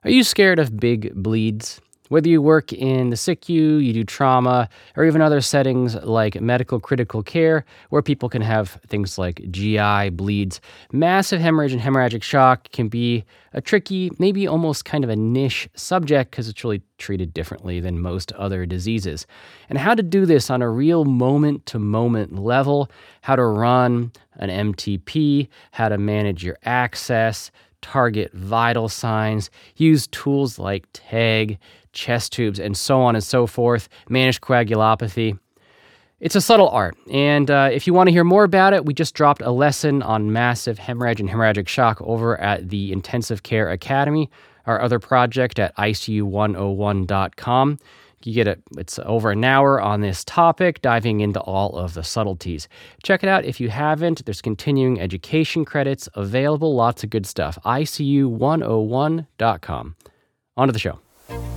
Are you scared of big bleeds? Whether you work in the SICU, you do trauma, or even other settings like medical critical care, where people can have things like GI bleeds, massive hemorrhage and hemorrhagic shock can be a tricky, maybe almost kind of a niche subject because it's really treated differently than most other diseases. And how to do this on a real moment-to-moment level, how to run an MTP, how to manage your access, target vital signs, use tools like TEG, chest tubes, and so on and so forth, manage coagulopathy. It's a subtle art, and if you want to hear more about it, we just dropped a lesson on massive hemorrhage and hemorrhagic shock over at the Intensive Care Academy, our other project at ICU101.com. You get it's over an hour on this topic, diving into all of the subtleties. Check it out if you haven't. There's continuing education credits available, lots of good stuff. ICU101.com. On to the show.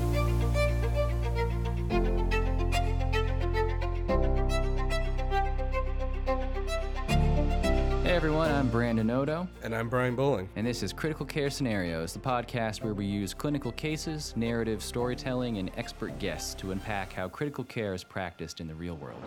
Hey everyone, I'm Brandon Odo. And I'm Brian Bowling. And this is Critical Care Scenarios, the podcast where we use clinical cases, narrative storytelling, and expert guests to unpack how critical care is practiced in the real world.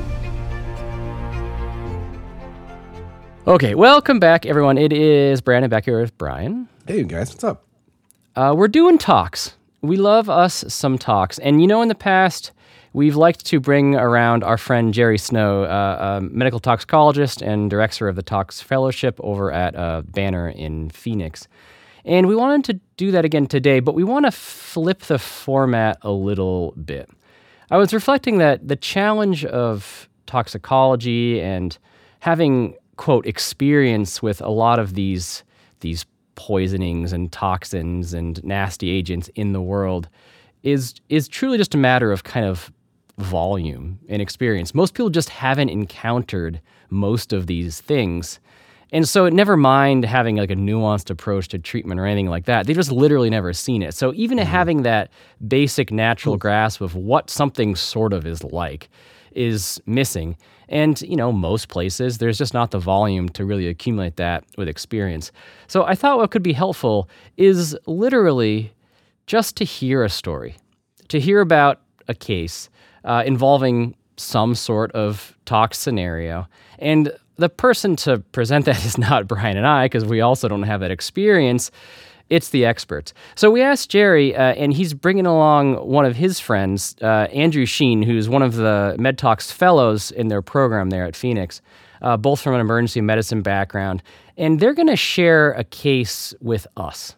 Okay, welcome back, everyone. It is Brandon back here with Brian. Hey, guys, what's up? We're doing talks. We love us some talks. And in the past, we've liked to bring around our friend Jerry Snow, a medical toxicologist and director of the Tox Fellowship over at Banner in Phoenix. And we wanted to do that again today, but we want to flip the format a little bit. I was reflecting that the challenge of toxicology and having, quote, experience with a lot of these poisonings and toxins and nasty agents in the world is truly just a matter of kind of volume and experience. Most people just haven't encountered most of these things. And so never mind having like a nuanced approach to treatment or anything like that. They've just literally never seen it. So even having that basic natural grasp of what something sort of is like is missing. And, most places, there's just not the volume to really accumulate that with experience. So I thought what could be helpful is literally just to hear a story, to hear about a case involving some sort of tox scenario. And the person to present that is not Brian and I, because we also don't have that experience. It's the experts. So we asked Jerry, and he's bringing along one of his friends, Andrew Sheen, who's one of the MedTox fellows in their program there at Phoenix, both from an emergency medicine background. And they're going to share a case with us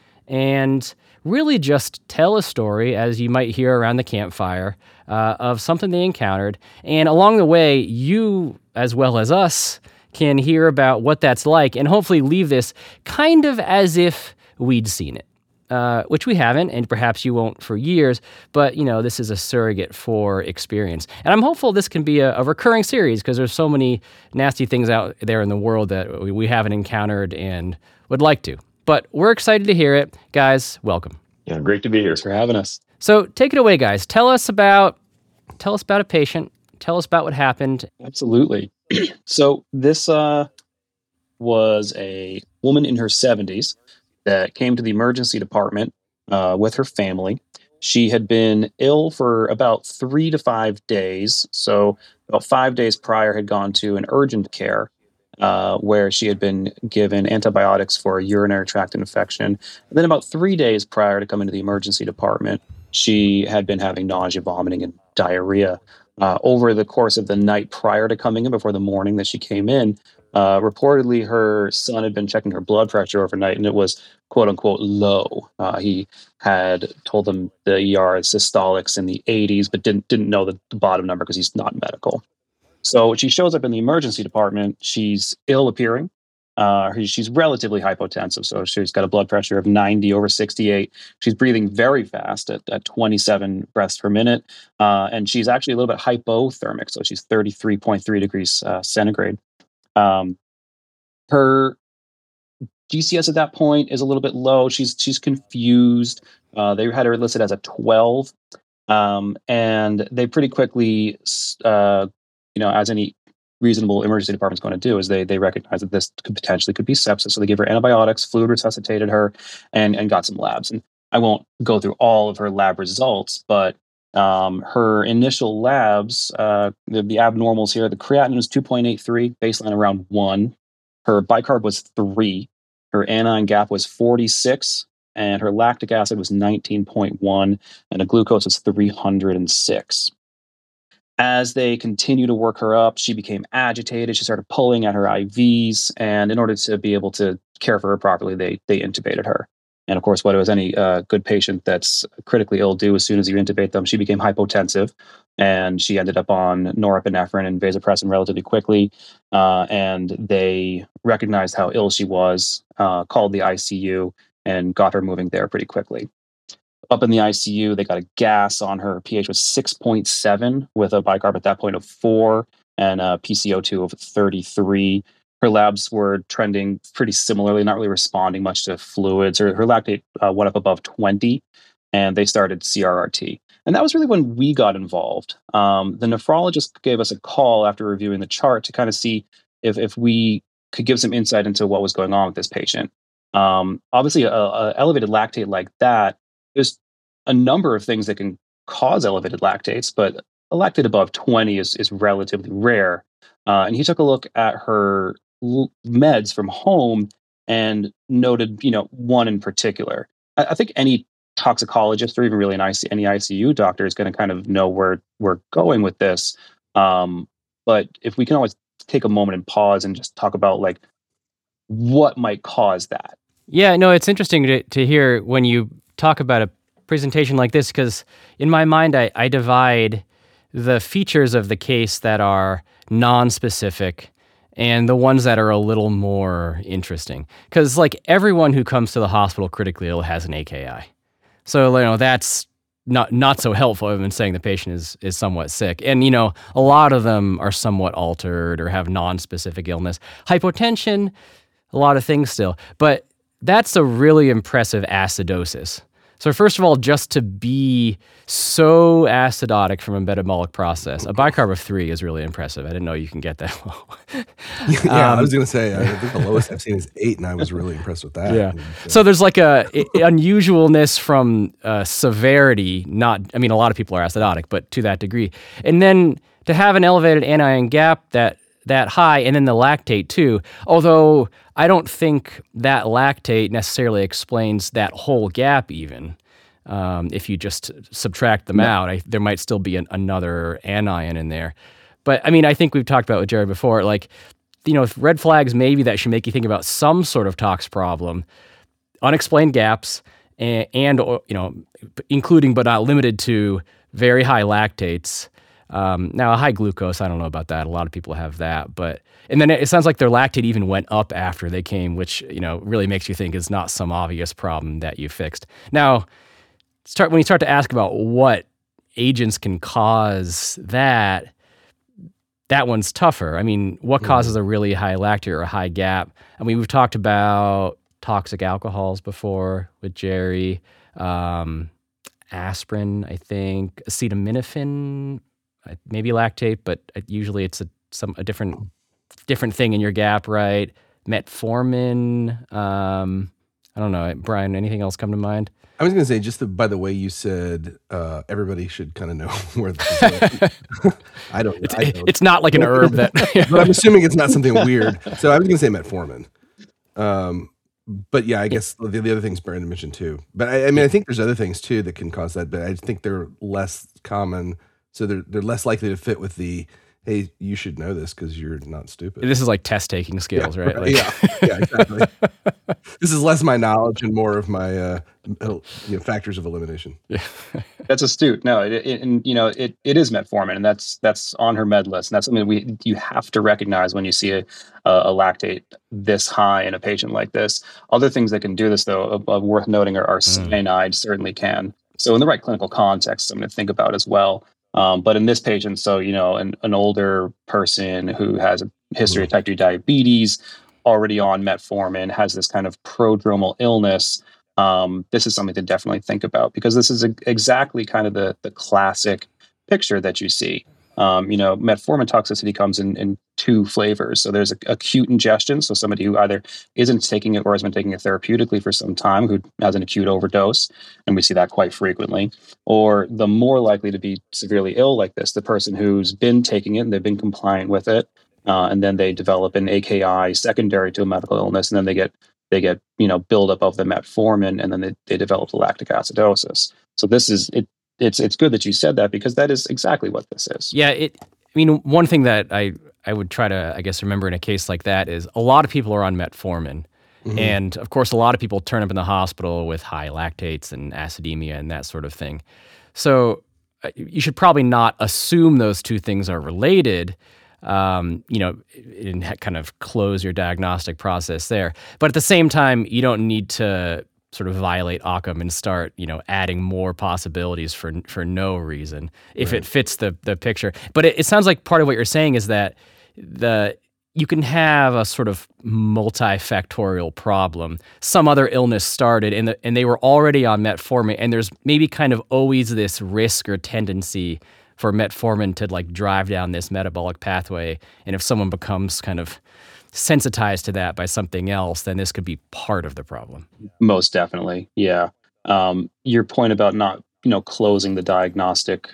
and really just tell a story, as you might hear around the campfire, of something they encountered. And along the way, you, as well as us, can hear about what that's like and hopefully leave this kind of as if we'd seen it, which we haven't, and perhaps you won't for years, but, this is a surrogate for experience. And I'm hopeful this can be a recurring series because there's so many nasty things out there in the world that we haven't encountered and would like to. But we're excited to hear it. Guys, welcome. Yeah, great to be here. Thanks for having us. So take it away, guys. Tell us about a patient. Tell us about what happened. Absolutely. So this was a woman in her 70s that came to the emergency department with her family. She had been ill for about 3 to 5 days. So about 5 days prior had gone to an urgent care where she had been given antibiotics for a urinary tract infection. And then about 3 days prior to coming to the emergency department, she had been having nausea, vomiting, and diarrhea. Over the course of the night prior to coming in, before the morning that she came in, reportedly her son had been checking her blood pressure overnight, and it was quote unquote low. He had told them the ER is systolics in the 80s, but didn't know the bottom number because he's not medical. So she shows up in the emergency department. She's ill appearing. She's relatively hypotensive, so she's got a blood pressure of 90 over 68. She's breathing very fast at 27 breaths per minute, and she's actually a little bit hypothermic, so she's 33.3 degrees centigrade. Her GCS at that point is a little bit low. She's confused. They had her listed as a 12, and they pretty quickly, as any reasonable emergency department's going to do, is they recognize that this could be sepsis. So they gave her antibiotics, fluid resuscitated her, and got some labs. And I won't go through all of her lab results, but her initial labs, the abnormals here, the creatinine was 2.83, baseline around 1. Her bicarb was 3. Her anion gap was 46, and her lactic acid was 19.1, and the glucose was 306. As they continued to work her up, she became agitated. She started pulling at her IVs, and in order to be able to care for her properly, they intubated her. And of course, what does any good patient that's critically ill do as soon as you intubate them? She became hypotensive, and she ended up on norepinephrine and vasopressin relatively quickly. And they recognized how ill she was, called the ICU, and got her moving there pretty quickly. Up in the ICU, they got a gas on her. pH was 6.7 with a bicarb at that point of 4 and a PCO2 of 33. Her labs were trending pretty similarly, not really responding much to fluids. Her lactate went up above 20, and they started CRRT. And that was really when we got involved. The nephrologist gave us a call after reviewing the chart to kind of see if we could give some insight into what was going on with this patient. Obviously, a elevated lactate like that, there's a number of things that can cause elevated lactates, but a lactate above 20 is relatively rare. And he took a look at her meds from home and noted, one in particular. I think any toxicologist or even really any ICU doctor is going to kind of know where we're going with this. But if we can always take a moment and pause and just talk about like what might cause that. Yeah, no, it's interesting to hear when you talk about a presentation like this, because in my mind, I divide the features of the case that are non-specific and the ones that are a little more interesting. Because like everyone who comes to the hospital critically ill has an AKI. So, that's not so helpful other than saying the patient is somewhat sick. And, a lot of them are somewhat altered or have non-specific illness. Hypotension, a lot of things still. But that's a really impressive acidosis. So first of all, just to be so acidotic from a metabolic process, a bicarb of 3 is really impressive. I didn't know you can get that low. I was going to say, I think the lowest I've seen is 8, and I was really impressed with that. Yeah. So there's like a unusualness from severity. A lot of people are acidotic, but to that degree. And then to have an elevated anion gap that high, and then the lactate too, although I don't think that lactate necessarily explains that whole gap even. If you just subtract them out, there might still be another anion in there. But I think we've talked about with Jared before, like, red flags maybe that should make you think about some sort of tox problem, unexplained gaps, and including but not limited to very high lactates. Now, a high glucose, I don't know about that. A lot of people have that. And then it sounds like their lactate even went up after they came, which, really makes you think is not some obvious problem that you fixed. Now, when you start to ask about what agents can cause that one's tougher. What causes a really high lactate or a high gap? We've talked about toxic alcohols before with Jerry, aspirin, I think, acetaminophen, maybe lactate, but usually it's a different thing in your gap, right? Metformin. I don't know, Brian. Anything else come to mind? I was going to say, just by the way you said, everybody should kind of know where this is. I don't. It's not like an herb that. But I'm assuming it's not something weird. So I was going to say metformin. But yeah, I guess the other things Brandon mentioned too. But I think there's other things too that can cause that, but I think they're less common. So they're less likely to fit with the, hey, you should know this because you're not stupid. This is like test taking skills, right? Like, yeah, exactly. This is less my knowledge and more of my factors of elimination. Yeah. That's astute. No, it is metformin, and that's on her med list, and that's something you have to recognize when you see a lactate this high in a patient like this. Other things that can do this, though, worth noting are cyanide certainly can. So in the right clinical context, something to think about as well. But in this patient, so, an older person who has a history of type 2 diabetes, already on metformin, has this kind of prodromal illness, this is something to definitely think about, because this is exactly kind of the classic picture that you see. Metformin toxicity comes in two flavors. So there's acute ingestion. So somebody who either isn't taking it or has been taking it therapeutically for some time, who has an acute overdose, and we see that quite frequently. Or the more likely to be severely ill like this, the person who's been taking it and they've been compliant with it, and then they develop an AKI secondary to a medical illness, and then they get buildup of the metformin, and then they develop the lactic acidosis. So this is it. It's good that you said that, because that is exactly what this is. Yeah, one thing that I would try to, I guess, remember in a case like that is a lot of people are on metformin. Mhm. And of course, a lot of people turn up in the hospital with high lactates and acidemia and that sort of thing. So you should probably not assume those two things are related, and kind of close your diagnostic process there. But at the same time, you don't need to sort of violate Occam and start, adding more possibilities for no reason if it fits the picture. But it sounds like part of what you're saying is that you can have a sort of multifactorial problem. Some other illness started and they were already on metformin, and there's maybe kind of always this risk or tendency for metformin to like drive down this metabolic pathway. And if someone becomes kind of sensitized to that by something else, then this could be part of the problem. Most definitely. Yeah. Your point about not, closing the diagnostic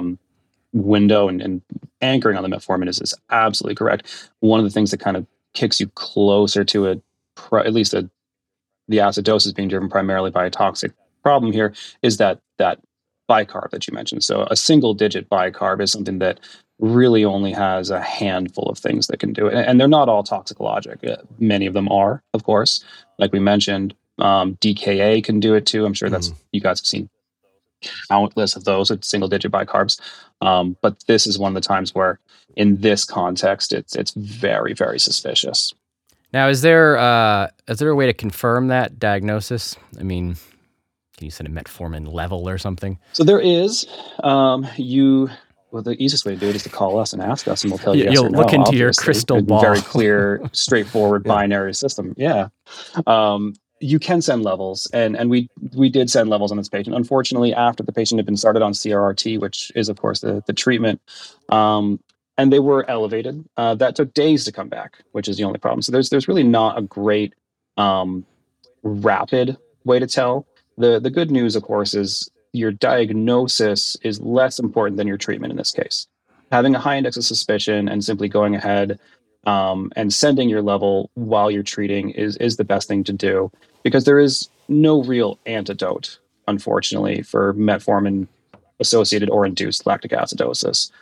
window and anchoring on the metformin is absolutely correct. One of the things that kind of kicks you closer to it, at least the acidosis being driven primarily by a toxic problem here, is that bicarb that you mentioned. So a single digit bicarb is something that really only has a handful of things that can do it. And they're not all toxicologic. Many of them are, of course. Like we mentioned, DKA can do it too. I'm sure that's you guys have seen countless of those with single digit bicarbs. But this is one of the times where in this context, it's very, very suspicious. Now, is there a way to confirm that diagnosis? I mean, can you set a metformin level or something? So there is. The easiest way to do it is to call us and ask us, and we'll tell you yes You'll or no. look into your obviously. crystal It'd be ball. very clear, straightforward binary system. Yeah. You can send levels, and we did send levels on this patient. Unfortunately, after the patient had been started on CRRT, which is, of course, the treatment, and they were elevated. That took days to come back, which is the only problem. So there's really not a great rapid way to tell. The good news, of course, is your diagnosis is less important than your treatment in this case. Having a high index of suspicion and simply going ahead and sending your level while you're treating is the best thing to do, because there is no real antidote, unfortunately, for metformin associated or induced lactic acidosis.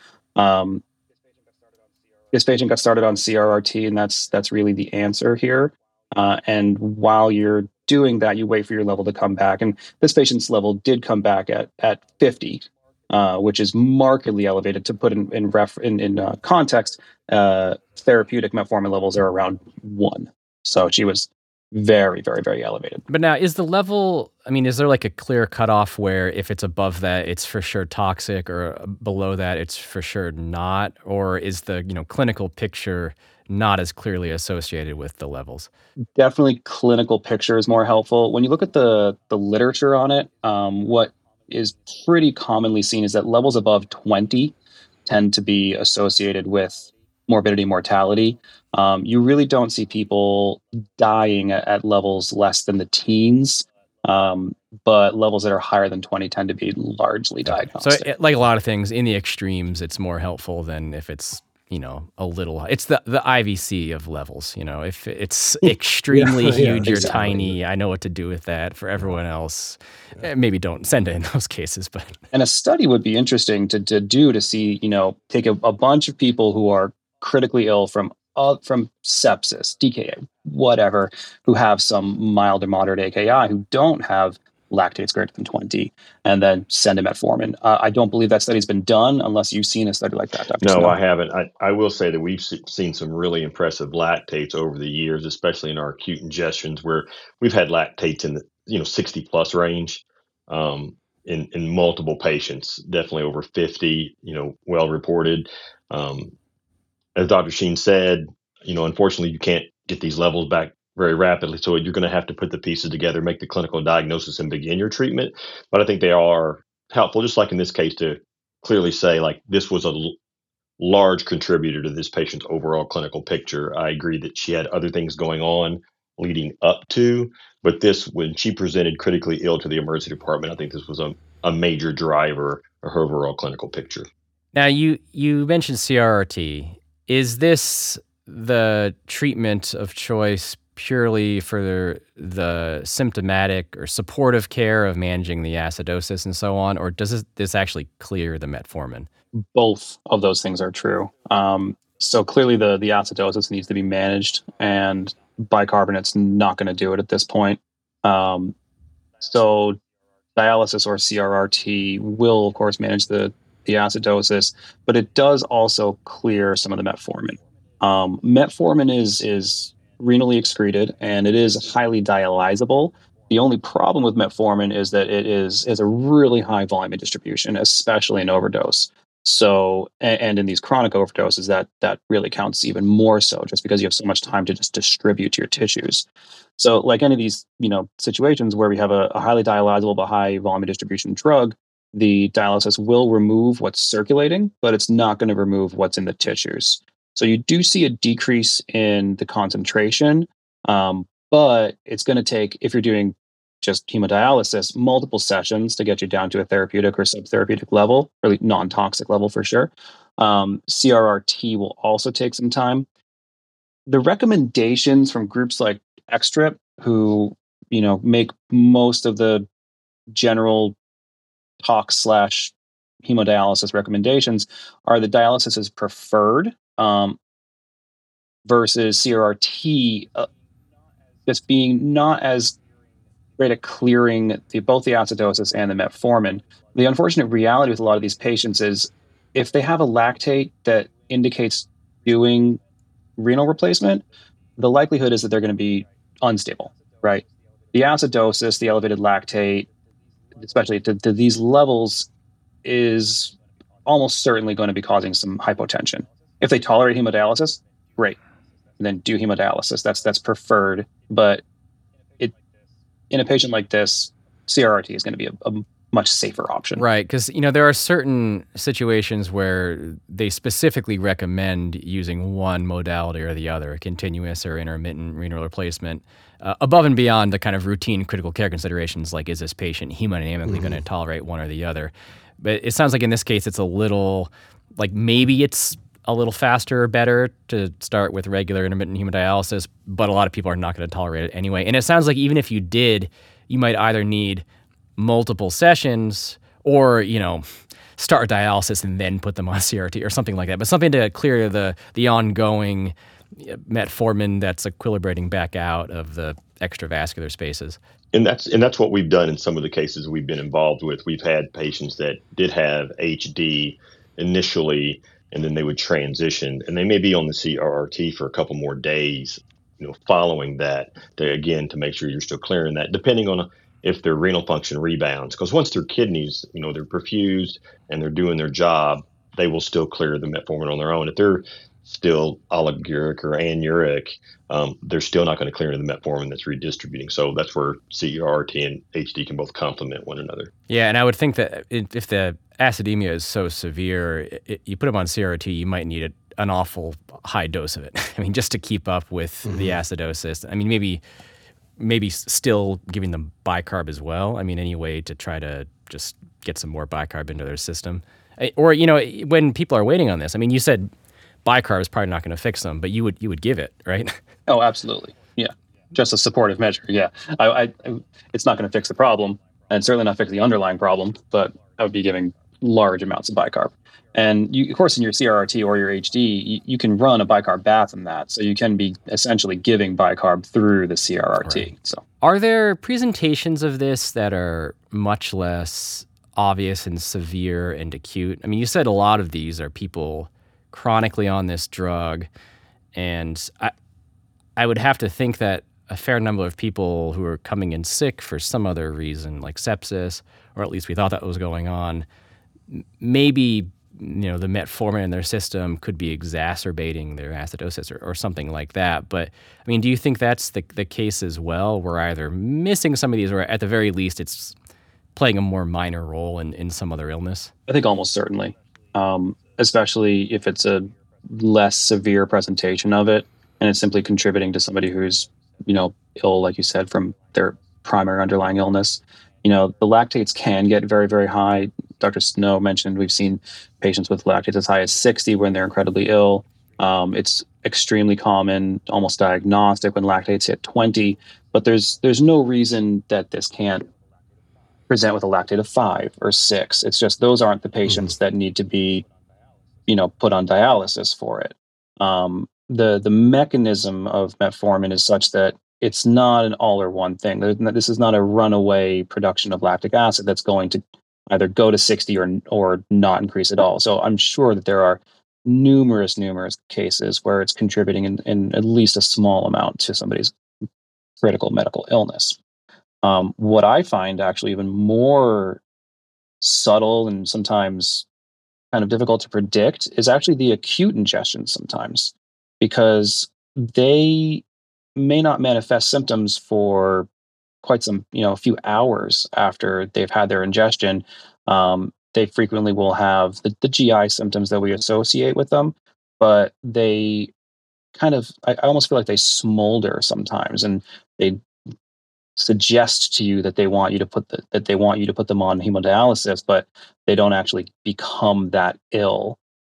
This patient got started on CRRT, and that's really the answer here. And while you're doing that, you wait for your level to come back. And this patient's level did come back at 50, which is markedly elevated. To put in context, therapeutic metformin levels are around 1. So she was very, very, very elevated. But now, is the level, is there like a clear cutoff where if it's above that, it's for sure toxic, or below that, it's for sure not? Or is the, clinical picture not as clearly associated with the levels? Definitely clinical picture is more helpful. When you look at the literature on it, what is pretty commonly seen is that levels above 20 tend to be associated with morbidity, mortality. You really don't see people dying at levels less than the teens, but levels that are higher than 20 tend to be largely diagnostic. So like a lot of things, in the extremes, it's more helpful than if it's a little. It's the IVC of levels. If it's extremely huge or exactly. tiny, I know what to do with that. For everyone else, maybe don't send it in those cases. But and a study would be interesting to do to see, take a bunch of people who are critically ill from sepsis, DKA, whatever, who have some mild or moderate AKI, who don't have lactates greater than 20, and then send a metformin. I don't believe that study's been done, unless you've seen a study like that, Dr. No, Snow. I haven't. I will say that we've seen some really impressive lactates over the years, especially in our acute ingestions, where we've had lactates in the 60 plus range in multiple patients, definitely over 50, well reported. As Dr. Sheen said, unfortunately, you can't get these levels back very rapidly. So you're going to have to put the pieces together, make the clinical diagnosis, and begin your treatment. But I think they are helpful, just like in this case, to clearly say, like, this was large contributor to this patient's overall clinical picture. I agree that she had other things going on leading up to, but this, when she presented critically ill to the emergency department, I think this was a major driver of her overall clinical picture. Now, you mentioned CRRT. Is this the treatment of choice purely for the symptomatic or supportive care of managing the acidosis and so on, or does this actually clear the metformin? Both of those things are true. So clearly the acidosis needs to be managed, and bicarbonate's not going to do it at this point. So dialysis or CRRT will, of course, manage the acidosis, but it does also clear some of the metformin. Metformin is renally excreted, and it is highly dialyzable. The only problem with metformin is that it is a really high volume of distribution, especially in overdose. So, and in these chronic overdoses, that really counts even more so, just because you have so much time to just distribute to your tissues. So, like any of these, situations where we have a highly dialyzable but high volume of distribution drug, the dialysis will remove what's circulating, but it's not going to remove what's in the tissues. So you do see a decrease in the concentration, but it's going to take, if you're doing just hemodialysis, multiple sessions to get you down to a therapeutic or subtherapeutic level, or non-toxic level for sure. CRRT will also take some time. The recommendations from groups like XTRIP, who make most of the general tox / hemodialysis recommendations, are that dialysis is preferred versus CRRT just being not as great at clearing both the acidosis and the metformin. The unfortunate reality with a lot of these patients is if they have a lactate that indicates doing renal replacement, the likelihood is that they're going to be unstable, right? The acidosis, the elevated lactate, especially to these levels, is almost certainly going to be causing some hypotension. If they tolerate hemodialysis, great. And then do hemodialysis. That's preferred. But in a patient like this, CRRT is going to be a much safer option. Right, because there are certain situations where they specifically recommend using one modality or the other, continuous or intermittent renal replacement, above and beyond the kind of routine critical care considerations, like is this patient hemodynamically going to tolerate one or the other? But it sounds like in this case it's a little, like maybe it's a little faster or better to start with regular intermittent hemodialysis, but a lot of people are not going to tolerate it anyway. And it sounds like even if you did, you might either need multiple sessions or, start dialysis and then put them on CRT or something like that. But something to clear the ongoing metformin that's equilibrating back out of the extravascular spaces. And that's what we've done in some of the cases we've been involved with. We've had patients that did have HD initially, and then they would transition, and they may be on the CRRT for a couple more days, following that, to make sure you're still clearing that, depending on if their renal function rebounds. Because once their kidneys, they're perfused and they're doing their job, they will still clear the metformin on their own. If they're still oliguric or anuric, they're still not going to clear the metformin that's redistributing. So that's where CRRT and HD can both complement one another. Yeah, and I would think that if the acidemia is so severe, you put them on CRRT, you might need an awful high dose of it. I mean, just to keep up with the acidosis. I mean, maybe still giving them bicarb as well. I mean, any way to try to just get some more bicarb into their system. Or, when people are waiting on this, I mean, you said bicarb is probably not going to fix them, but you would give it, right? Oh, absolutely. Yeah. Just a supportive measure. Yeah. I it's not going to fix the problem, and certainly not fix the underlying problem, but I would be giving large amounts of bicarb. And of course, in your CRRT or your HD, you can run a bicarb bath in that. So you can be essentially giving bicarb through the CRRT. Right. So, are there presentations of this that are much less obvious and severe and acute? I mean, you said a lot of these are people chronically on this drug, and I would have to think that a fair number of people who are coming in sick for some other reason, like sepsis, or at least we thought that was going on, maybe the metformin in their system could be exacerbating their acidosis or something like that. But I mean, do you think that's the case as well? We're either missing some of these, or at the very least, it's playing a more minor role in some other illness? I think almost certainly. especially if it's a less severe presentation of it, and it's simply contributing to somebody who's, ill, like you said, from their primary underlying illness. The lactates can get very, very high. Dr. Snow mentioned we've seen patients with lactates as high as 60 when they're incredibly ill. It's extremely common, almost diagnostic, when lactates hit 20, but there's no reason that this can't present with a lactate of 5 or 6. It's just those aren't the patients that need to be, put on dialysis for it. The mechanism of metformin is such that it's not an all or one thing. This is not a runaway production of lactic acid that's going to either go to 60 or not increase at all. So I'm sure that there are numerous cases where it's contributing in at least a small amount to somebody's critical medical illness. What I find actually even more subtle and sometimes kind of difficult to predict is actually the acute ingestion sometimes, because they may not manifest symptoms for quite some, a few hours after they've had their ingestion. They frequently will have the GI symptoms that we associate with them, but they kind of, I almost feel like they smolder sometimes, and they suggest to you that they want you to put them on hemodialysis, but they don't actually become that ill.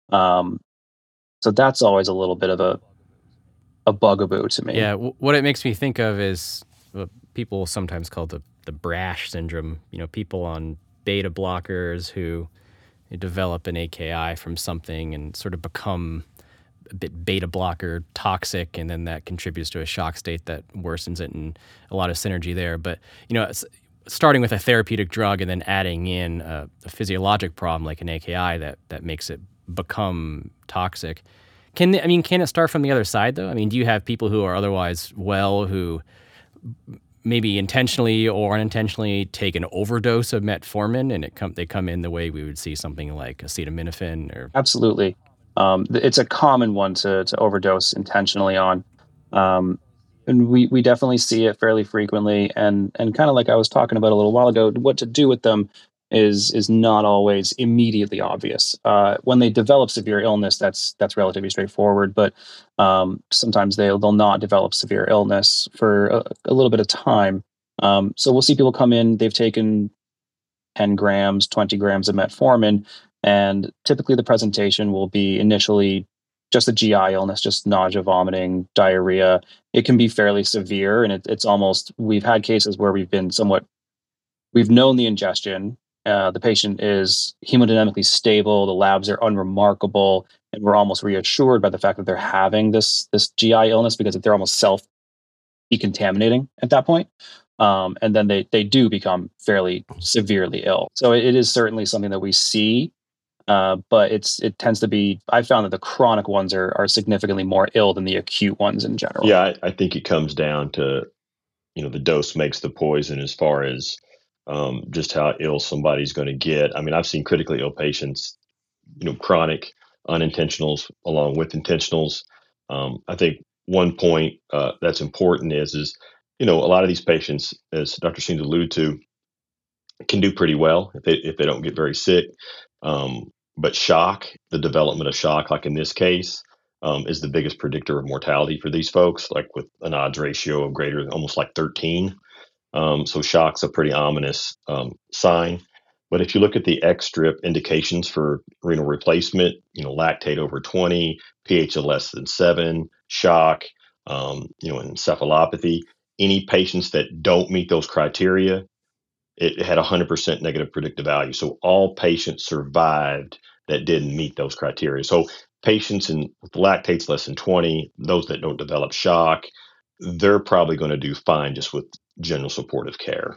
So that's always a little bit of a bugaboo to me. Yeah, what it makes me think of is what people sometimes call the brash syndrome. People on beta blockers who develop an AKI from something and sort of become a bit beta blocker toxic, and then that contributes to a shock state that worsens it, and a lot of synergy there. But starting with a therapeutic drug and then adding in a physiologic problem like an AKI that makes it become toxic. Can it start from the other side though? Do you have people who are otherwise well who maybe intentionally or unintentionally take an overdose of metformin, and they come in the way we would see something like acetaminophen? Or Absolutely. It's a common one to overdose intentionally on. And we definitely see it fairly frequently, and kind of like I was talking about a little while ago, what to do with them is not always immediately obvious. When they develop severe illness, that's relatively straightforward, but sometimes they'll not develop severe illness for a little bit of time. So we'll see people come in, they've taken 10 grams, 20 grams of metformin, and typically the presentation will be initially just a GI illness, just nausea, vomiting, diarrhea. It can be fairly severe, and it's almost, we've had cases where we've known the ingestion, the patient is hemodynamically stable, the labs are unremarkable, and we're almost reassured by the fact that they're having this GI illness because they're almost self-decontaminating at that point. And then they do become fairly severely ill. So it is certainly something that we see, but it tends to be, I found that the chronic ones are significantly more ill than the acute ones in general. Yeah, I think it comes down to, the dose makes the poison as far as just how ill somebody's going to get. I've seen critically ill patients, chronic unintentionals along with intentionals. I think one point that's important is a lot of these patients, as Dr. Seems alluded to, can do pretty well if they don't get very sick. But shock, the development of shock, like in this case, is the biggest predictor of mortality for these folks, like with an odds ratio of greater than almost like 13. So shock's a pretty ominous sign. But if you look at the X-strip indications for renal replacement, lactate over 20, pH of less than 7, shock, encephalopathy, any patients that don't meet those criteria, it had 100% negative predictive value. So all patients survived that didn't meet those criteria. So patients with lactates less than 20, those that don't develop shock, they're probably going to do fine just with general supportive care,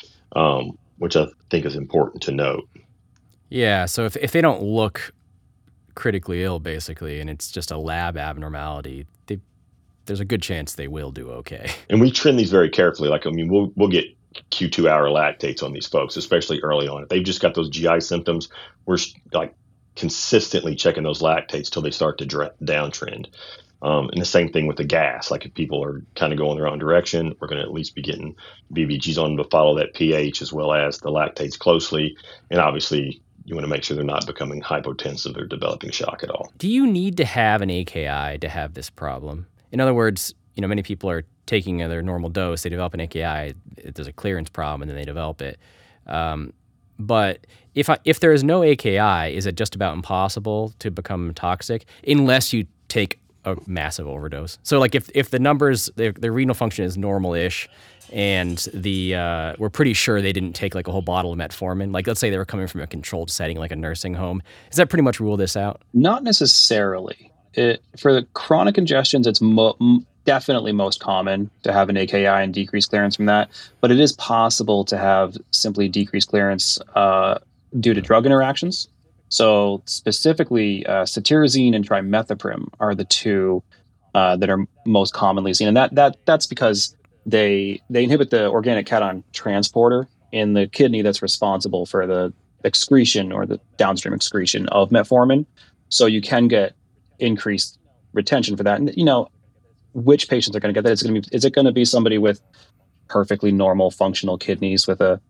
which I think is important to note. Yeah, so if they don't look critically ill, basically, and it's just a lab abnormality, there's a good chance they will do okay. And we trend these very carefully. We'll get Q2 hour lactates on these folks, especially early on. If they've just got those GI symptoms, we're consistently checking those lactates till they start to downtrend. And the same thing with the gas. Like if people are kind of going their own direction, we're going to at least be getting BBGs on them to follow that pH as well as the lactates closely. And obviously you want to make sure they're not becoming hypotensive or developing shock at all. Do you need to have an AKI to have this problem? In other words, many people are taking their normal dose, they develop an AKI, there's a clearance problem, and then they develop it. But if there is no AKI, is it just about impossible to become toxic unless you take a massive overdose? So like if the numbers, the renal function is normal-ish, and we're pretty sure they didn't take like a whole bottle of metformin, like let's say they were coming from a controlled setting like a nursing home, does that pretty much rule this out? Not necessarily. For the chronic congestions, it's definitely most common to have an AKI and decreased clearance from that, but it is possible to have simply decreased clearance due to drug interactions. So specifically, cetirizine and trimethoprim are the two that are most commonly seen, and that's because they inhibit the organic cation transporter in the kidney that's responsible for the excretion or the downstream excretion of metformin. So you can get increased retention for that. And which patients are going to get that? Is it going to be somebody with perfectly normal functional kidneys with a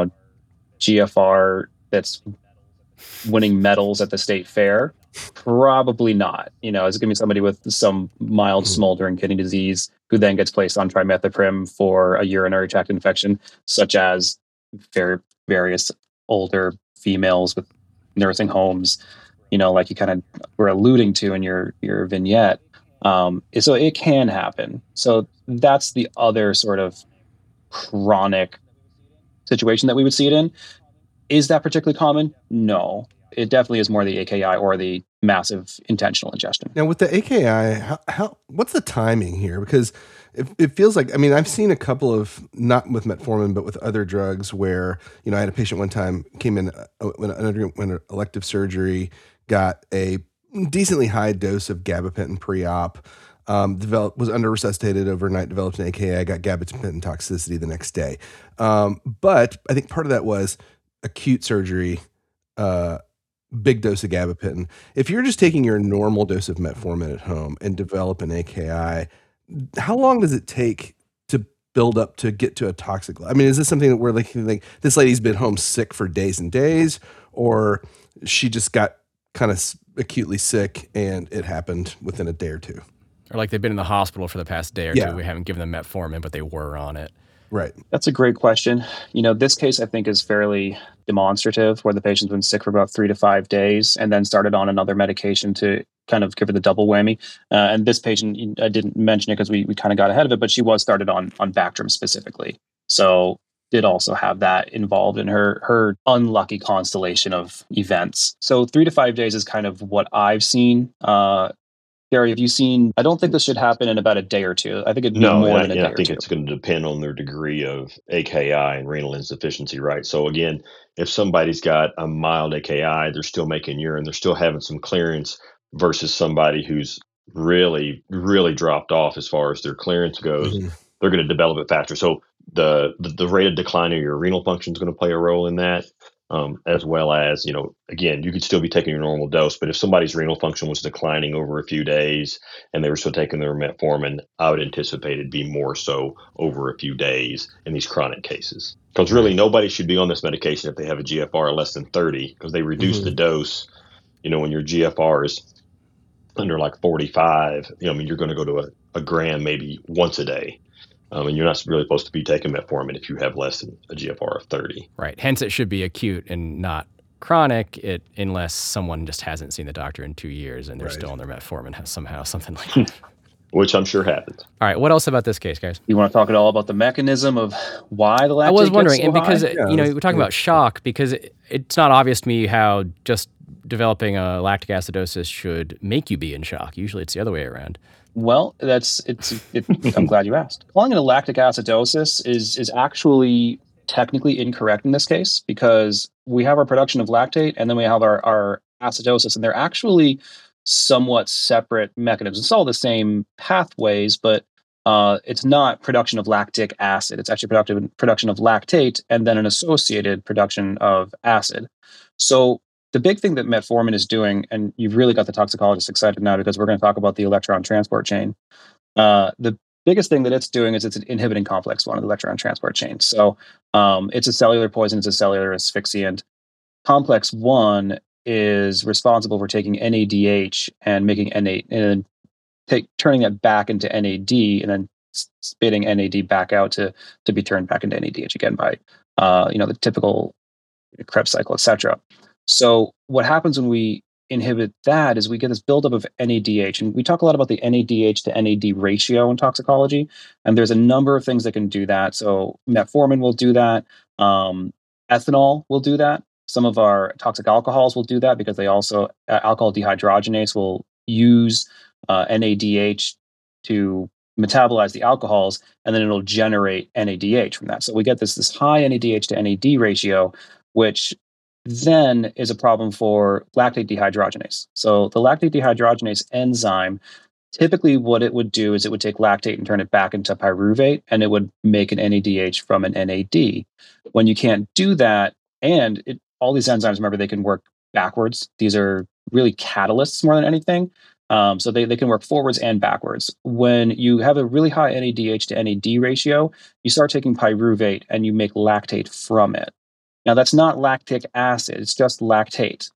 GFR that's winning medals at the state fair? Probably not. Is it going to be somebody with some mild smoldering kidney disease who then gets placed on trimethoprim for a urinary tract infection, such as various older females with nursing homes, like you kind of were alluding to in your vignette. So it can happen. So that's the other sort of chronic situation that we would see it in. Is that particularly common? No. It definitely is more the AKI or the massive intentional ingestion. Now, with the AKI, what's the timing here? Because it feels like, I've seen a couple of, not with metformin, but with other drugs where, I had a patient one time came in when underwent elective surgery, got a decently high dose of gabapentin pre-op, was under resuscitated overnight, developed an AKI, got gabapentin toxicity the next day. But I think part of that was acute surgery, big dose of gabapentin. If you're just taking your normal dose of metformin at home and develop an AKI, how long does it take to build up to get to a toxic level? Is this something that we're like this lady's been home sick for days and days, or she just got kind of acutely sick and it happened within a day or two? Or like they've been in the hospital for the past day or two. We haven't given them metformin, but they were on it. Right. That's a great question. This case I think is fairly demonstrative, where the patient's been sick for about 3 to 5 days and then started on another medication to kind of give her the double whammy. And this patient, I didn't mention it because we kind of got ahead of it, but she was started on Bactrim specifically. So did also have that involved in her unlucky constellation of events. So 3 to 5 days is kind of what I've seen. Gary, have you seen? I don't think this should happen in about a day or two. I think it'd be more than a day or two. I think it's going to depend on their degree of AKI and renal insufficiency, right? So again, if somebody's got a mild AKI, they're still making urine, they're still having some clearance, versus somebody who's really, really dropped off as far as their clearance goes, they're going to develop it faster. So the rate of decline of your renal function is going to play a role in that. As well as, again, you could still be taking your normal dose, but if somebody's renal function was declining over a few days and they were still taking their metformin, I would anticipate it'd be more so over a few days in these chronic cases. Because really nobody should be on this medication if they have a GFR less than 30, because they reduce the dose. When your GFR is under like 45, you're going to go to a gram maybe once a day. And you're not really supposed to be taking metformin if you have less than a GFR of 30. Right. Hence, it should be acute and not chronic, unless someone just hasn't seen the doctor in 2 years and they're still on their metformin somehow, something like that. Which I'm sure happens. All right. What else about this case, guys? You want to talk at all about the mechanism of why the lactate? I was wondering, and because high? we're talking about shock, because it's not obvious to me how just developing a lactic acidosis should make you be in shock. Usually, it's the other way around. Well, I'm glad you asked. Calling it a lactic acidosis is actually technically incorrect in this case, because we have our production of lactate and then we have our acidosis, and they're actually somewhat separate mechanisms. It's all the same pathways, but it's not production of lactic acid. It's actually production of lactate and then an associated production of acid. So the big thing that metformin is doing, and you've really got the toxicologist excited now because we're going to talk about the electron transport chain. The biggest thing that it's doing is it's inhibiting complex 1 of the electron transport chain. So it's a cellular poison, it's a cellular asphyxiant. complex 1 is responsible for taking NADH and making NA and turning it back into NAD and then spitting NAD back out to be turned back into NADH again by the typical Krebs cycle, etc. So what happens when we inhibit that is we get this buildup of NADH, and we talk a lot about the NADH to NAD ratio in toxicology, and there's a number of things that can do that. So metformin will do that. Ethanol will do that. Some of our toxic alcohols will do that because they also alcohol dehydrogenase will use NADH to metabolize the alcohols, and then it'll generate NADH from that. So we get this high NADH to NAD ratio, which then is a problem for lactate dehydrogenase. So the lactate dehydrogenase enzyme, typically what it would do is it would take lactate and turn it back into pyruvate, and it would make an NADH from an NAD. When you can't do that, and all these enzymes, remember, they can work backwards. These are really catalysts more than anything. So they can work forwards and backwards. When you have a really high NADH to NAD ratio, you start taking pyruvate and you make lactate from it. Now, that's not lactic acid, it's just lactate.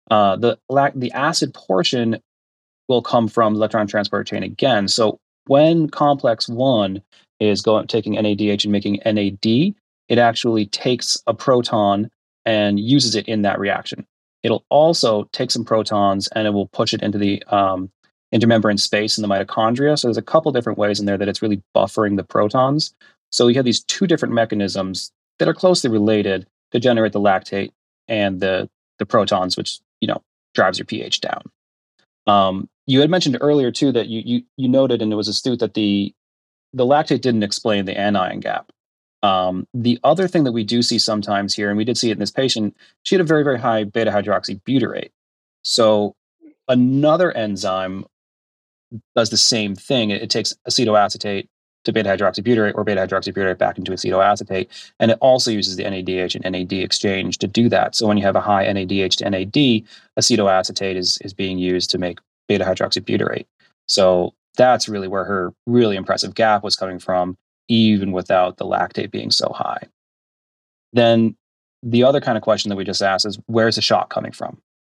The acid portion will come from electron transport chain again. So when complex 1 is taking NADH and making NAD, it actually takes a proton and uses it in that reaction. It'll also take some protons and it will push it into the intermembrane space in the mitochondria. So there's a couple different ways in there that it's really buffering the protons. So you have these two different mechanisms that are closely related to generate the lactate and the protons, which drives your pH down. You had mentioned earlier too that you noted, and it was astute, that the lactate didn't explain the anion gap. The other thing that we do see sometimes here, and we did see it in this patient, she had a very, very high beta hydroxybutyrate. So another enzyme does the same thing. It takes acetoacetate to beta hydroxybutyrate or beta hydroxybutyrate back into acetoacetate, and it also uses the NADH and NAD exchange to do that. So when you have a high NADH to NAD, acetoacetate is being used to make beta hydroxybutyrate. So that's really where her really impressive gap was coming from, even without the lactate being so high. Then the other kind of question that we just asked is, where's the shock coming from?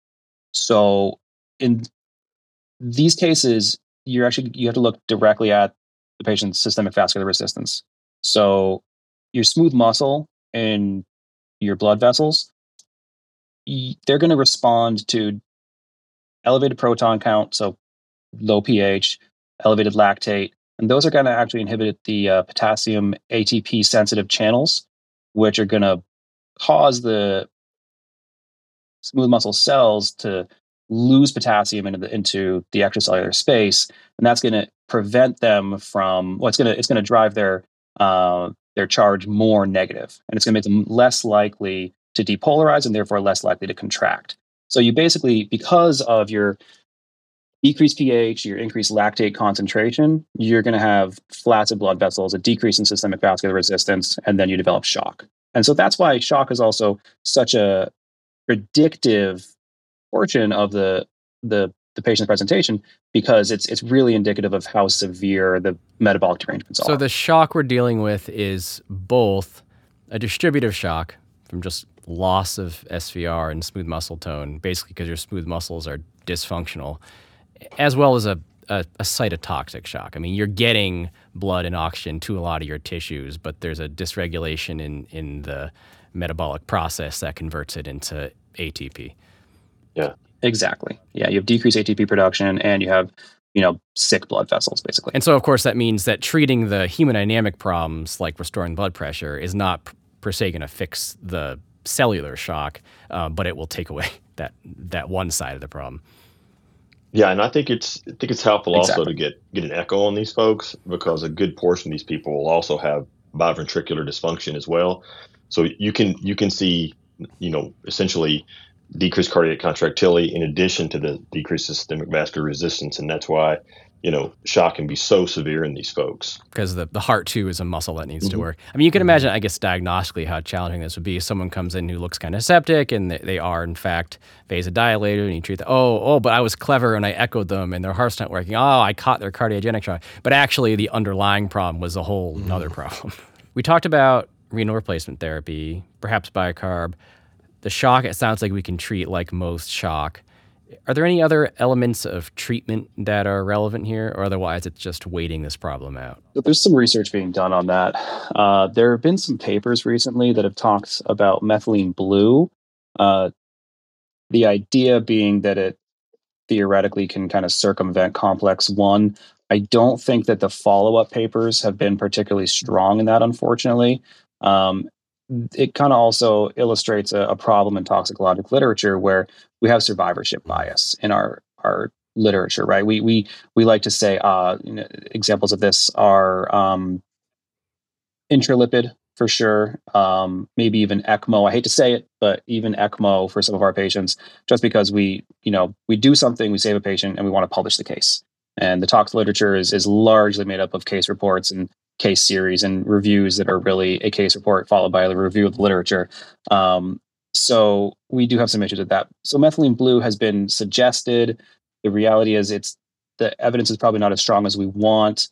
So in these cases, you have to look directly at the patient's systemic vascular resistance. So your smooth muscle in your blood vessels, they're going to respond to elevated proton count, so low pH, elevated lactate, and those are going to actually inhibit the potassium ATP sensitive channels, which are going to cause the smooth muscle cells to lose potassium into the extracellular space, and that's going to prevent them from. Well, it's going to drive their charge more negative, and it's going to make them less likely to depolarize and therefore less likely to contract. So you basically, because of your decreased pH, your increased lactate concentration, you're going to have flaccid blood vessels, a decrease in systemic vascular resistance, and then you develop shock. And so that's why shock is also such a predictive portion of the patient's presentation, because it's really indicative of how severe the metabolic derangements are. So the shock we're dealing with is both a distributive shock from just loss of SVR and smooth muscle tone, basically because your smooth muscles are dysfunctional, as well as a cytotoxic shock. I mean, you're getting blood and oxygen to a lot of your tissues, but there's a dysregulation in the metabolic process that converts it into ATP. Yeah. Exactly. Yeah, you have decreased ATP production and you have, sick blood vessels, basically. And so, of course, that means that treating the hemodynamic problems, like restoring blood pressure, is not per se going to fix the cellular shock, but it will take away that one side of the problem. Yeah, and I think it's helpful Exactly. also to get an echo on these folks, because a good portion of these people will also have biventricular dysfunction as well. So you can see, essentially decreased cardiac contractility in addition to the decreased systemic vascular resistance, and that's why shock can be so severe in these folks. Because the heart, too, is a muscle that needs to work. I mean, you can imagine, I guess, diagnostically how challenging this would be if someone comes in who looks kind of septic and they are, in fact, vasodilated, and you treat them, but I was clever and I echoed them and their heart's not working. Oh, I caught their cardiogenic shock. But actually, the underlying problem was a whole other problem. We talked about renal replacement therapy, perhaps bicarb. the shock, it sounds like we can treat like most shock. Are there any other elements of treatment that are relevant here, or otherwise it's just waiting this problem out? So there's some research being done on that. There have been some papers recently that have talked about methylene blue. The idea being that it theoretically can kind of circumvent complex 1. I don't think that the follow-up papers have been particularly strong in that, unfortunately. It kind of also illustrates a problem in toxicologic literature where we have survivorship bias in our literature, right? We like to say examples of this are intralipid for sure, maybe even ECMO. I hate to say it, but even ECMO for some of our patients, just because we do something, we save a patient, and we want to publish the case. And the tox literature is largely made up of case reports and case series and reviews that are really a case report followed by a review of the literature. So we do have some issues with that. So methylene blue has been suggested. The reality is the evidence is probably not as strong as we want.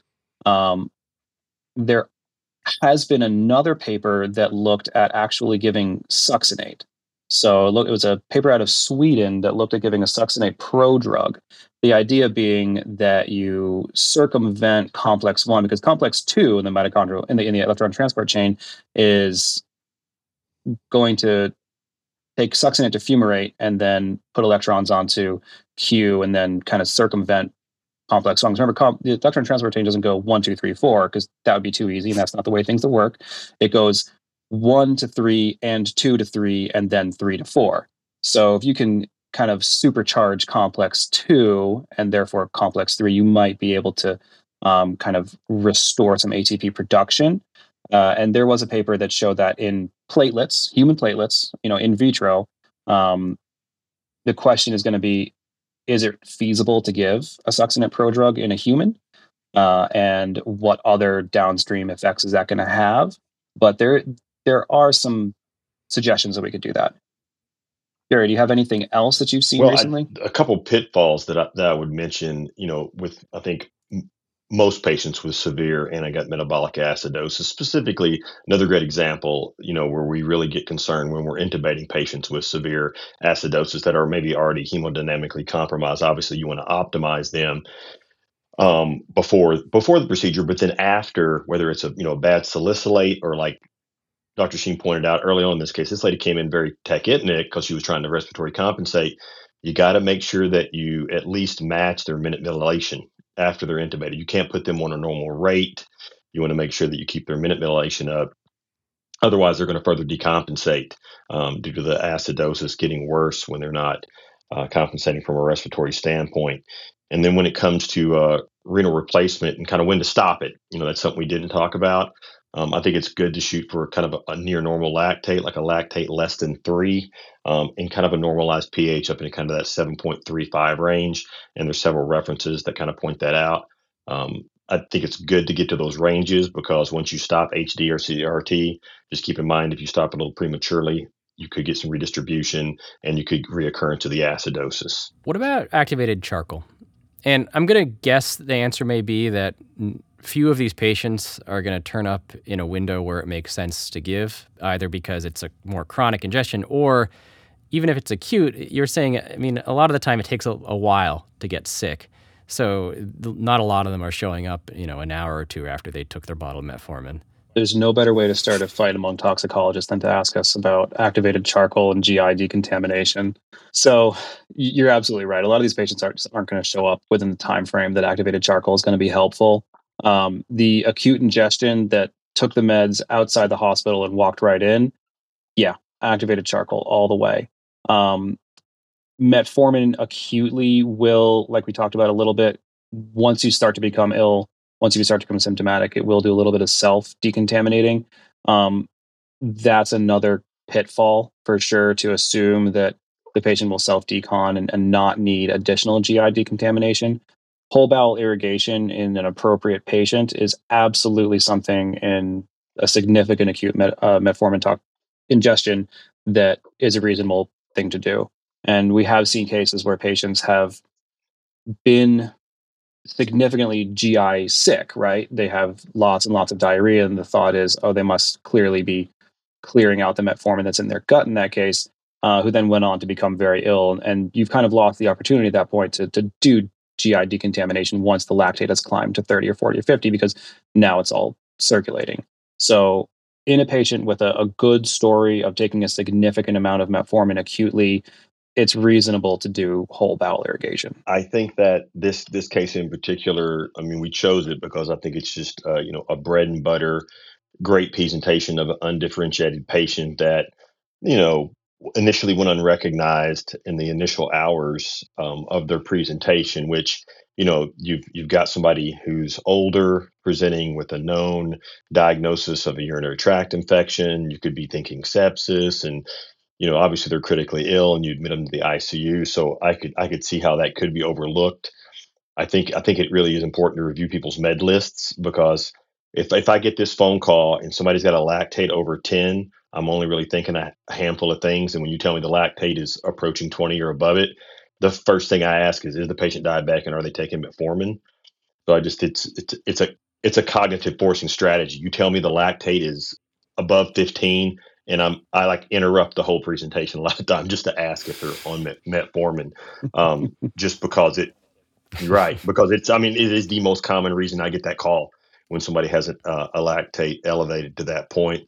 There has been another paper that looked at actually giving succinate. So it was a paper out of Sweden that looked at giving a succinate prodrug. The idea being that you circumvent complex 1 because complex 2 in the mitochondrial in the electron transport chain is going to take succinate to fumarate and then put electrons onto Q and then kind of circumvent complex 1. Remember, the electron transport chain doesn't go 1, 2, 3, 4 because that would be too easy, and that's not the way things work. It goes 1 to 3 and 2 to 3 and then 3 to 4. So if you can kind of supercharge complex 2 and therefore complex 3, you might be able to kind of restore some ATP production. And there was a paper that showed that in platelets, human platelets, in vitro, the question is going to be, is it feasible to give a succinate prodrug in a human? And what other downstream effects is that going to have? But there are some suggestions that we could do that. Gary, do you have anything else that you've seen recently? A couple pitfalls that I would mention, with I think most patients with severe anti-gut metabolic acidosis, specifically another great example, where we really get concerned when we're intubating patients with severe acidosis that are maybe already hemodynamically compromised. Obviously, you want to optimize them before the procedure, but then after, whether it's a bad salicylate or like Dr. Sheen pointed out early on in this case, this lady came in very tachypnic because she was trying to respiratory compensate. You got to make sure that you at least match their minute ventilation after they're intubated. You can't put them on a normal rate. You want to make sure that you keep their minute ventilation up. Otherwise, they're going to further decompensate due to the acidosis getting worse when they're not compensating from a respiratory standpoint. And then when it comes to renal replacement and kind of when to stop it, that's something we didn't talk about. I think it's good to shoot for kind of a near normal lactate, like a lactate less than 3, and kind of a normalized pH up in kind of that 7.35 range. And there's several references that kind of point that out. I think it's good to get to those ranges because once you stop HD or CRT, just keep in mind if you stop a little prematurely, you could get some redistribution and you could reoccur into the acidosis. What about activated charcoal? And I'm going to guess the answer may be that few of these patients are going to turn up in a window where it makes sense to give, either because it's a more chronic ingestion or even if it's acute. You're saying, a lot of the time it takes a while to get sick. So not a lot of them are showing up, an hour or two after they took their bottle of metformin. There's no better way to start a fight among toxicologists than to ask us about activated charcoal and GI decontamination. So you're absolutely right. A lot of these patients aren't going to show up within the time frame that activated charcoal is going to be helpful. The acute ingestion that took the meds outside the hospital and walked right in, activated charcoal all the way. Metformin acutely will, like we talked about a little bit, once you start to become ill, once you start to become symptomatic, it will do a little bit of self-decontaminating. That's another pitfall for sure, to assume that the patient will self-decon and not need additional GI decontamination. Whole bowel irrigation in an appropriate patient is absolutely something in a significant acute metformin ingestion that is a reasonable thing to do. And we have seen cases where patients have been significantly GI sick, right? They have lots and lots of diarrhea, and the thought is, they must clearly be clearing out the metformin that's in their gut in that case. who then went on to become very ill. And you've kind of lost the opportunity at that point to do GI decontamination once the lactate has climbed to 30 or 40 or 50, because now it's all circulating. So in a patient with a good story of taking a significant amount of metformin acutely, it's reasonable to do whole bowel irrigation. I think that this case in particular, I mean, we chose it because I think it's just a bread and butter, great presentation of an undifferentiated patient that initially went unrecognized in the initial hours of their presentation, which you've got somebody who's older presenting with a known diagnosis of a urinary tract infection. You could be thinking sepsis, and obviously they're critically ill, and you admit them to the ICU. So I could see how that could be overlooked. I think it really is important to review people's med lists, because if I get this phone call and somebody's got a lactate over 10, I'm only really thinking a handful of things. And when you tell me the lactate is approaching 20 or above it, the first thing I ask is the patient diabetic and are they taking metformin? So it's a cognitive forcing strategy. You tell me the lactate is above 15, and I like interrupt the whole presentation a lot of time just to ask if they're on metformin, just because because it is the most common reason I get that call when somebody has a lactate elevated to that point.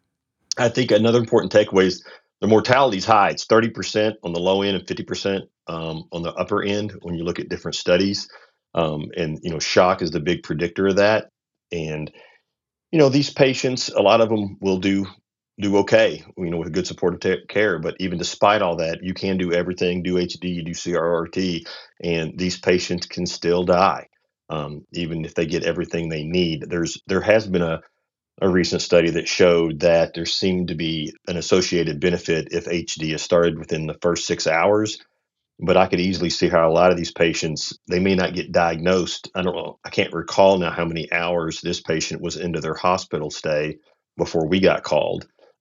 I think another important takeaway is the mortality is high. It's 30% on the low end and 50% on the upper end when you look at different studies. And shock is the big predictor of that. And these patients, a lot of them will do okay, with good supportive care. But even despite all that, you can do everything, do HD, you do CRRT, and these patients can still die, even if they get everything they need. There has been a recent study that showed that there seemed to be an associated benefit if HD is started within the first 6 hours. But I could easily see how a lot of these patients, they may not get diagnosed. I don't know. I can't recall now how many hours this patient was into their hospital stay before we got called,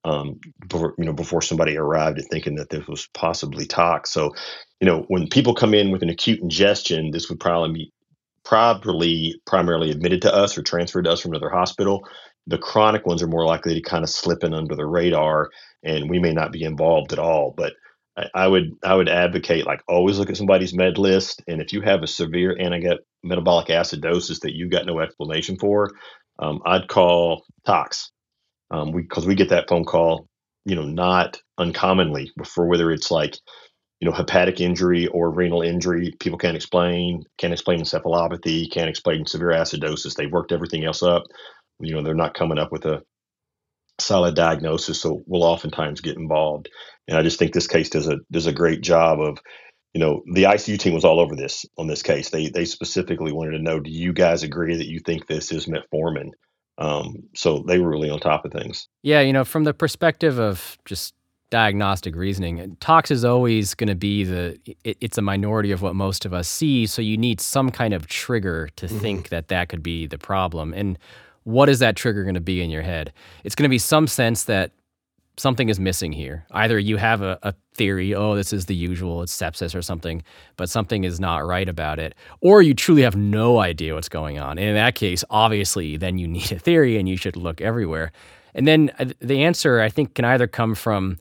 before somebody arrived at thinking that this was possibly tox. So, when people come in with an acute ingestion, this would probably be primarily admitted to us or transferred to us from another hospital. The chronic ones are more likely to kind of slip in under the radar, and we may not be involved at all. But I would advocate, like, always look at somebody's med list, and if you have a severe metabolic acidosis that you've got no explanation for, I'd call tox, because we get that phone call, not uncommonly, for whether it's like hepatic injury or renal injury. People can't explain encephalopathy, can't explain severe acidosis. They've worked everything else up. They're not coming up with a solid diagnosis, so we'll oftentimes get involved. And I just think this case does a great job of, the ICU team was all over this on this case. They specifically wanted to know, do you guys agree that you think this is metformin? So they were really on top of things. Yeah, from the perspective of just diagnostic reasoning, tox is always going to be it's a minority of what most of us see, so you need some kind of trigger to think that could be the problem. And what is that trigger going to be in your head? It's going to be some sense that something is missing here. Either you have a theory, this is the usual, it's sepsis or something, but something is not right about it, or you truly have no idea what's going on. And in that case, obviously, then you need a theory and you should look everywhere. And then the answer, I think, can either come from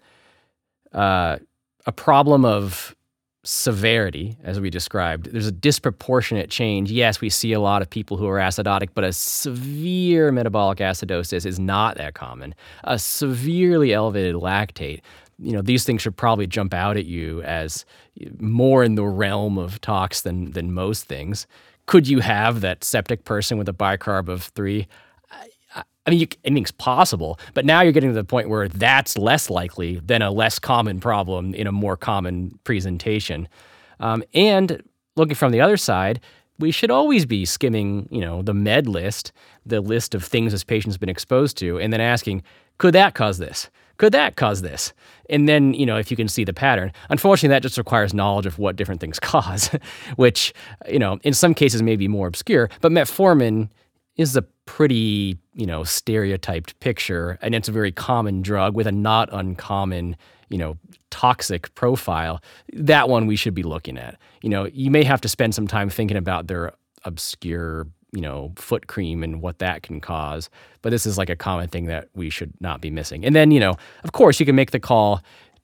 a problem of severity, as we described. There's a disproportionate change. Yes, we see a lot of people who are acidotic, but a severe metabolic acidosis is not that common. A severely elevated lactate, these things should probably jump out at you as more in the realm of tox than most things. Could you have that septic person with a bicarb of 3? I mean, anything's possible, but now you're getting to the point where that's less likely than a less common problem in a more common presentation. And looking from the other side, we should always be skimming, the med list, the list of things this patient's been exposed to, and then asking, could that cause this? Could that cause this? And then, if you can see the pattern. Unfortunately, that just requires knowledge of what different things cause, which, in some cases may be more obscure, but metformin is a pretty, stereotyped picture, and it's a very common drug with a not uncommon, toxic profile. That one we should be looking at. You may have to spend some time thinking about their obscure, foot cream and what that can cause, but this is like a common thing that we should not be missing. And then, of course, you can make the call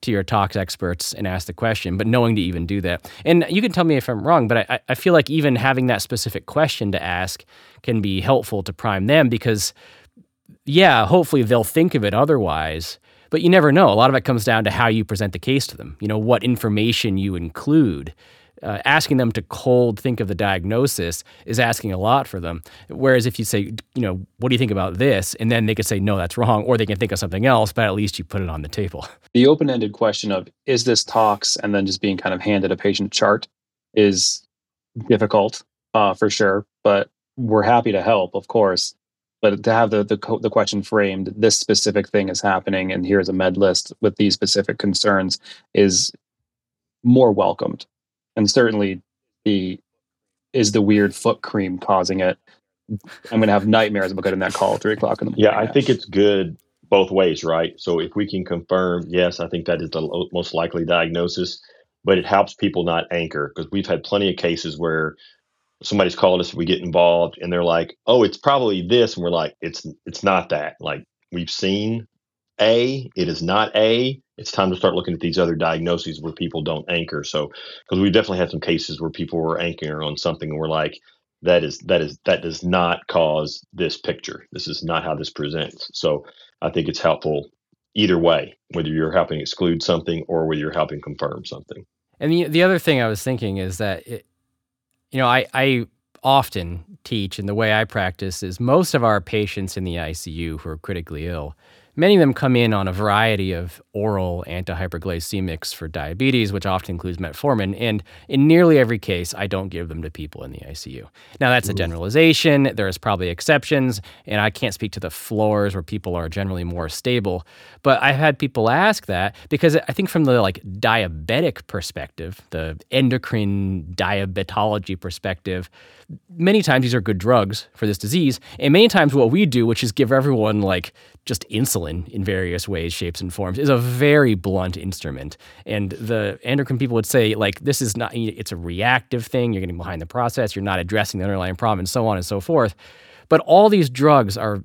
to your tox experts and ask the question, but knowing to even do that. And you can tell me if I'm wrong, but I feel like even having that specific question to ask can be helpful to prime them because, yeah, hopefully they'll think of it otherwise, but you never know. A lot of it comes down to how you present the case to them, what information you include. Asking them to cold think of the diagnosis is asking a lot for them. Whereas if you say, what do you think about this? And then they could say, no, that's wrong. Or they can think of something else, but at least you put it on the table. The open-ended question of, is this tox? And then just being kind of handed a patient chart is difficult for sure. But we're happy to help, of course. But to have the question framed, this specific thing is happening, and here's a med list with these specific concerns is more welcomed. And certainly is the weird foot cream causing it. I'm going to have nightmares about getting that call at 3 o'clock in the morning. Yeah, I think it's good both ways, right? So if we can confirm, yes, I think that is the most likely diagnosis, but it helps people not anchor, because we've had plenty of cases where somebody's called us, we get involved, and they're like, oh, it's probably this. And we're like, it's not that. Like, we've seen A, it is not A. It's time to start looking at these other diagnoses where people don't anchor. So, because we definitely had some cases where people were anchoring on something and we're like, that does not cause this picture. This is not how this presents. So I think it's helpful either way, whether you're helping exclude something or whether you're helping confirm something. And the other thing I was thinking is that, I often teach, and the way I practice is most of our patients in the ICU who are critically ill, many of them come in on a variety of oral antihyperglycemics for diabetes, which often includes metformin. And in nearly every case, I don't give them to people in the ICU. Now, that's a generalization. There's probably exceptions, and I can't speak to the floors where people are generally more stable. But I've had people ask that because I think from the diabetic perspective, the endocrine diabetology perspective, many times these are good drugs for this disease. And many times what we do, which is give everyone just insulin in various ways, shapes, and forms, is a very blunt instrument. And the endocrine people would say, this is not, it's a reactive thing. You're getting behind the process. You're not addressing the underlying problem, and so on and so forth. But all these drugs are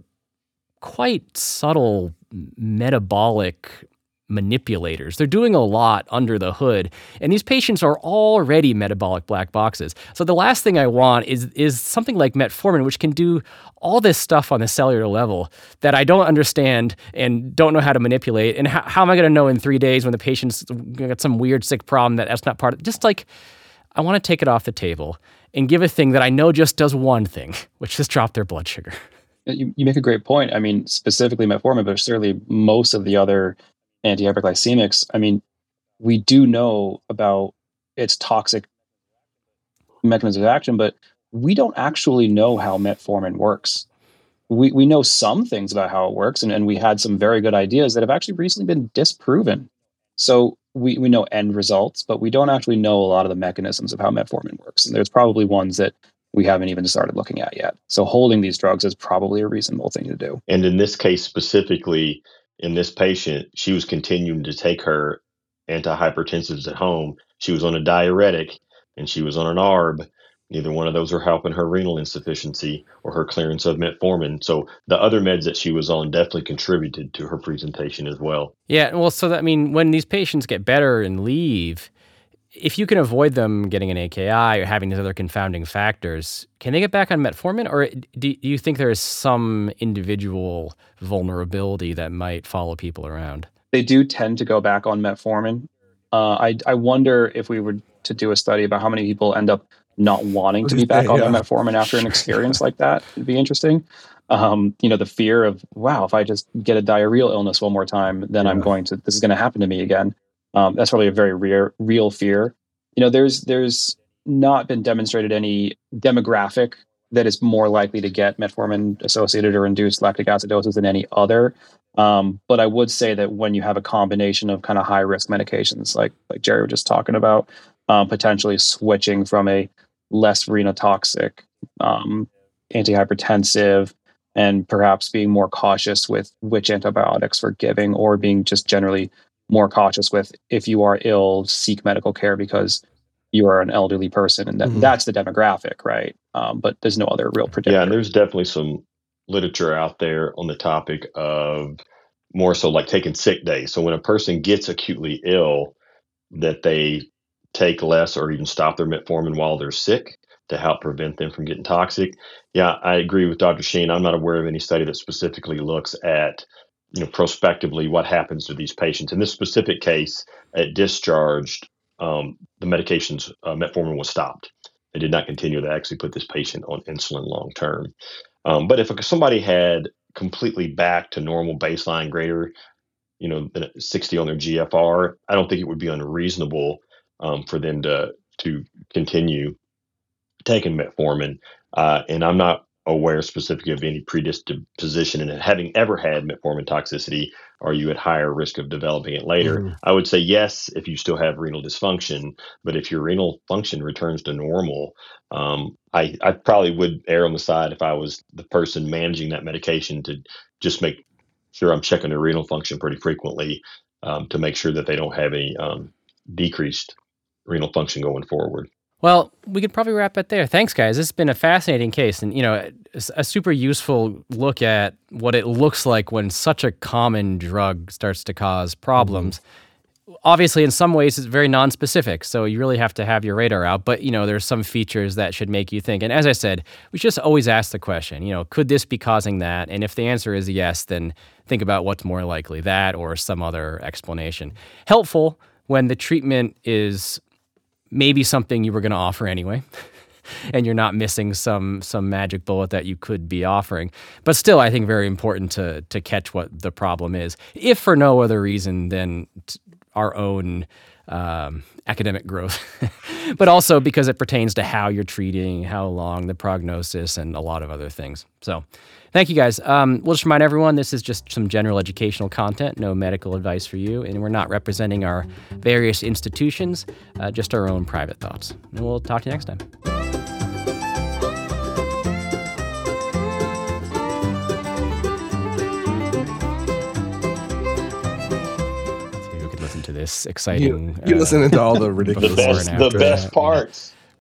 quite subtle metabolic manipulators. They're doing a lot under the hood, and these patients are already metabolic black boxes. So the last thing I want is something like metformin, which can do all this stuff on the cellular level that I don't understand and don't know how to manipulate. And how am I going to know in 3 days when the patient's got some weird sick problem that's not part of it? I want to take it off the table and give a thing that I know just does one thing, which is drop their blood sugar. You make a great point. I mean, specifically metformin, but certainly most of the other antihyperglycemics. I mean, we do know about its toxic mechanism of action, but we don't actually know how metformin works. We know some things about how it works, and we had some very good ideas that have actually recently been disproven. So we know end results, but we don't actually know a lot of the mechanisms of how metformin works. And there's probably ones that we haven't even started looking at yet. So holding these drugs is probably a reasonable thing to do. And in this case specifically, in this patient, she was continuing to take her antihypertensives at home. She was on a diuretic and she was on an ARB. Neither one of those are helping her renal insufficiency or her clearance of metformin. So the other meds that she was on definitely contributed to her presentation as well. Yeah, well, when these patients get better and leave, if you can avoid them getting an AKI or having these other confounding factors, can they get back on metformin? Or do you think there is some individual vulnerability that might follow people around? They do tend to go back on metformin. I wonder if we were to do a study about how many people end up not wanting to be back on their metformin after an experience like that. It'd be interesting. The fear of, wow, if I just get a diarrheal illness one more time, then this is going to happen to me again. That's probably a very real fear. There's not been demonstrated any demographic that is more likely to get metformin associated or induced lactic acidosis than any other. But I would say that when you have a combination of kind of high risk medications, like Jerry was just talking about, potentially switching from a less renotoxic antihypertensive, and perhaps being more cautious with which antibiotics we're giving, or being just generally more cautious with, if you are ill, seek medical care because you are an elderly person, and that's the demographic, right? But there's no other real predictor. Yeah, and there's definitely some literature out there on the topic of more so like taking sick days. So when a person gets acutely ill, that they take less or even stop their metformin while they're sick to help prevent them from getting toxic. Yeah, I agree with Dr. Sheen. I'm not aware of any study that specifically looks at, prospectively what happens to these patients. In this specific case, at discharged, the medications, metformin was stopped. They did not continue to actually put this patient on insulin long term. But if somebody had completely back to normal baseline greater, than 60 on their GFR, I don't think it would be unreasonable for them to continue taking metformin. And I'm not aware specifically of any predisposition in it. Having ever had metformin toxicity, are you at higher risk of developing it later? Mhm. I would say yes if you still have renal dysfunction, but if your renal function returns to normal, I probably would err on the side, if I was the person managing that medication, to just make sure I'm checking their renal function pretty frequently, to make sure that they don't have any decreased renal function going forward. Well, we could probably wrap it there. Thanks, guys. This has been a fascinating case, and a super useful look at what it looks like when such a common drug starts to cause problems. Obviously, in some ways, it's very nonspecific, so you really have to have your radar out. But there's some features that should make you think. And as I said, we should just always ask the question: could this be causing that? And if the answer is yes, then think about what's more likely, that or some other explanation. Helpful when the treatment is maybe something you were going to offer anyway, and you're not missing some magic bullet that you could be offering. But still, I think very important to catch what the problem is, if for no other reason than our own academic growth, but also because it pertains to how you're treating, how long, the prognosis, and a lot of other things. So thank you, guys. We'll just remind everyone, this is just some general educational content, no medical advice for you, and we're not representing our various institutions, just our own private thoughts. And we'll talk to you next time. To this exciting, you listening to all the ridiculous The best parts.